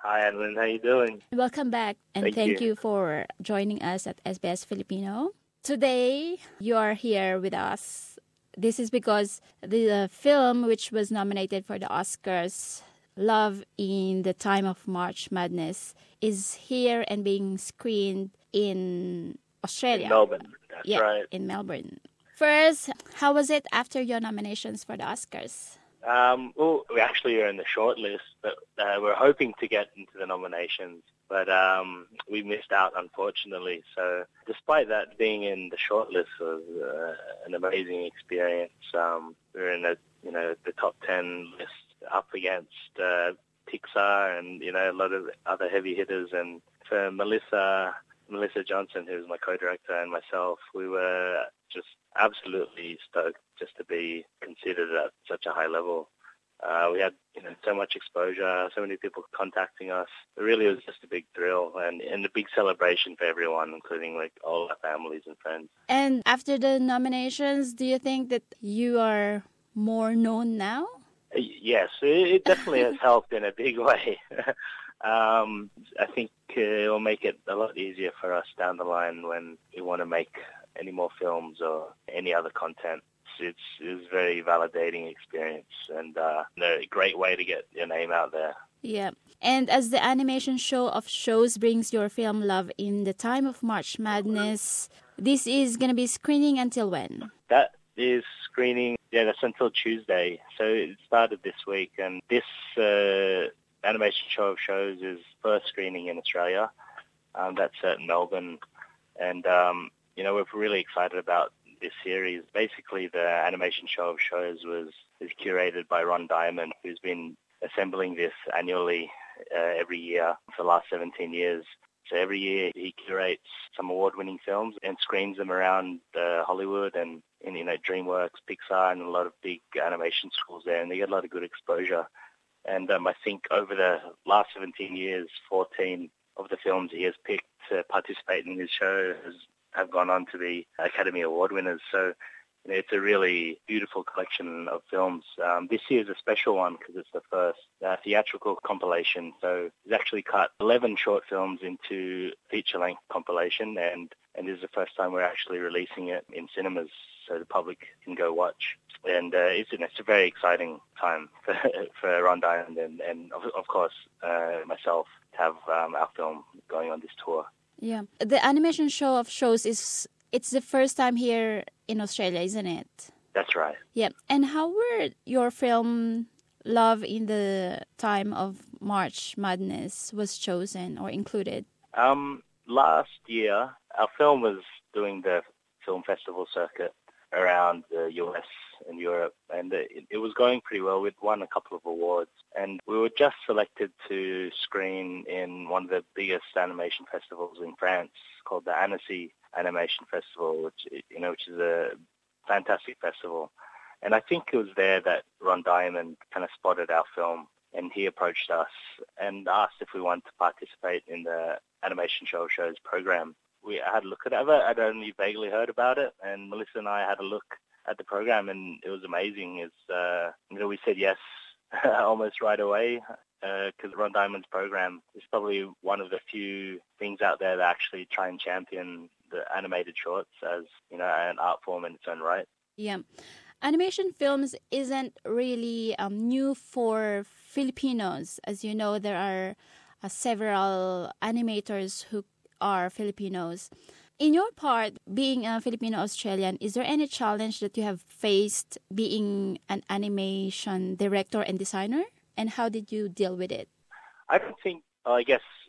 Hi, Adeline. How you doing? Welcome back, and thank you. you for joining us at SBS Filipino. Today, you are here with us. This is because the film which was nominated for the Oscars, Love in the Time of March Madness, is here and being screened in Australia. In Melbourne, that's right. In Melbourne. First, how was it after your nominations for the Oscars? Well, we actually are in the shortlist, but we're hoping to get into the nominations. But we missed out, unfortunately. So despite that, being in the shortlist was an amazing experience. We were in the top 10 list up against Pixar and, a lot of other heavy hitters. And for Melissa Johnson, who's my co-director, and myself, we were just absolutely stoked just to be considered at such a high level. We had so much exposure, so many people contacting us. It really was just a big thrill and a big celebration for everyone, including all our families and friends. And after the nominations, do you think that you are more known now? Yes, it definitely has helped in a big way. I think it will make it a lot easier for us down the line when we want to make any more films or any other content. It's a very validating experience and a great way to get your name out there. Yeah. And as the animation show of shows brings your film Love in the Time of March Madness, this is going to be screening until when? That is screening, that's until Tuesday. So it started this week, and this animation show of shows is first screening in Australia. That's at Melbourne. And, we're really excited about this series. Basically, the animation show of shows is curated by Ron Diamond, who's been assembling this annually every year for the last 17 years. So every year he curates some award-winning films and screens them around Hollywood and in DreamWorks, Pixar, and a lot of big animation schools there, and they get a lot of good exposure. And I think over the last 17 years, 14 of the films he has picked to participate in his show have gone on to be Academy Award winners. So it's a really beautiful collection of films. This year is a special one because it's the first theatrical compilation. So he's actually cut 11 short films into feature-length compilation, and this is the first time we're actually releasing it in cinemas so the public can go watch. And it's a very exciting time for Ron Diamond and of course, myself to have our film going on this tour. Yeah. The animation show of shows it's the first time here in Australia, isn't it? That's right. Yeah. And how were your film Love in the Time of March Madness was chosen or included? Last year, our film was doing the film festival circuit around the US and Europe, and it was going pretty well. We'd won a couple of awards, and we were just selected to screen in one of the biggest animation festivals in France called the Annecy Animation Festival, which is a fantastic festival. And I think it was there that Ron Diamond kind of spotted our film, and he approached us and asked if we wanted to participate in the Animation Show of Shows program. We had a look at it. I'd only vaguely heard about it, and Melissa and I had a look at the program, and it was amazing. We said yes almost right away because Ron Diamond's program is probably one of the few things out there that actually try and champion the animated shorts as an art form in its own right. Yeah. Animation films isn't really new for Filipinos. As you know, there are several animators who are Filipinos. In your part, being a Filipino-Australian, is there any challenge that you have faced being an animation director and designer? And how did you deal with it? I don't think I've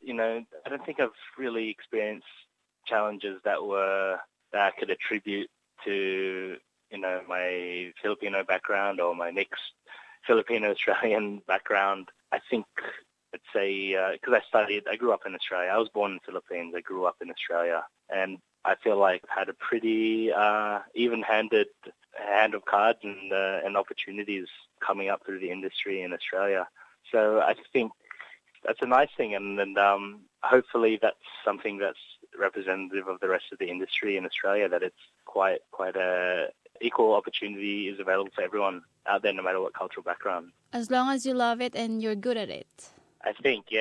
really experienced challenges that I could attribute to my Filipino background or my mixed Filipino-Australian background. I think I'd say because I grew up in Australia. I was born in the Philippines. I grew up in Australia, and I feel like I had a pretty even-handed hand of cards and opportunities coming up through the industry in Australia. So I think that's a nice thing, and hopefully that's something that's representative of the rest of the industry in Australia, that it's quite a equal opportunity is available for everyone out there, no matter what cultural background. As long as you love it and you're good at it. I think, yeah.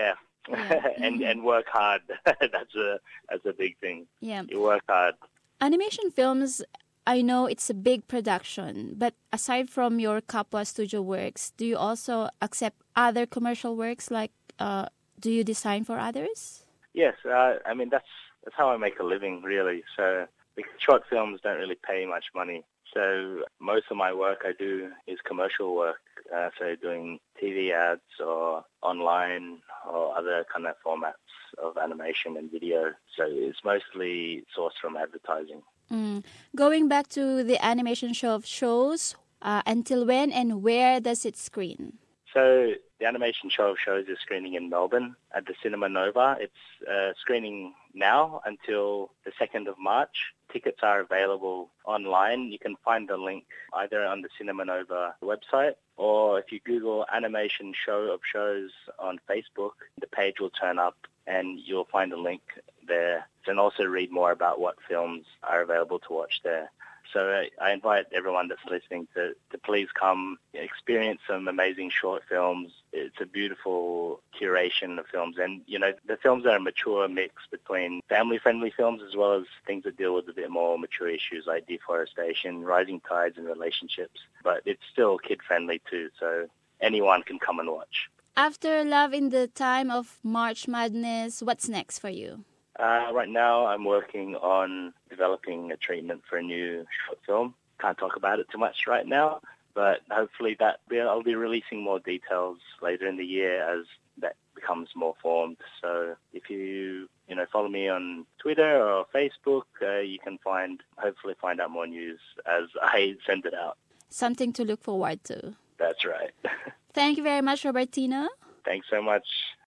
Yeah. and work hard. That's a big thing. Yeah. You work hard. Animation films, I know it's a big production, but aside from your Kapwa studio works, do you also accept other commercial works? Like, do you design for others? Yes, I mean that's how I make a living, really. So because short films don't really pay much money. So most of my work I do is commercial work. So doing TV ads or online or other kind of formats of animation and video. So it's mostly sourced from advertising. Going back to the animation show of shows, until when and where does it screen? So the animation show of shows is screening in Melbourne at the Cinema Nova. It's screening now until the 2nd of March. Tickets are available online. You can find the link either on the Cinema Nova website, or if you Google animation show of shows on Facebook, the page will turn up and you'll find a link there. And also read more about what films are available to watch there. So I invite everyone that's listening to please come experience some amazing short films. It's a beautiful curation of films. And, you know, the films are a mature mix between family-friendly films as well as things that deal with a bit more mature issues like deforestation, rising tides and relationships. But it's still kid-friendly too, so anyone can come and watch. After Love in the Time of March Madness, what's next for you? Right now, I'm working on developing a treatment for a new short film. Can't talk about it too much right now, but hopefully I'll be releasing more details later in the year as that becomes more formed. So if you follow me on Twitter or Facebook, you can hopefully find out more news as I send it out. Something to look forward to. That's right. Thank you very much, Robertino. Thanks so much.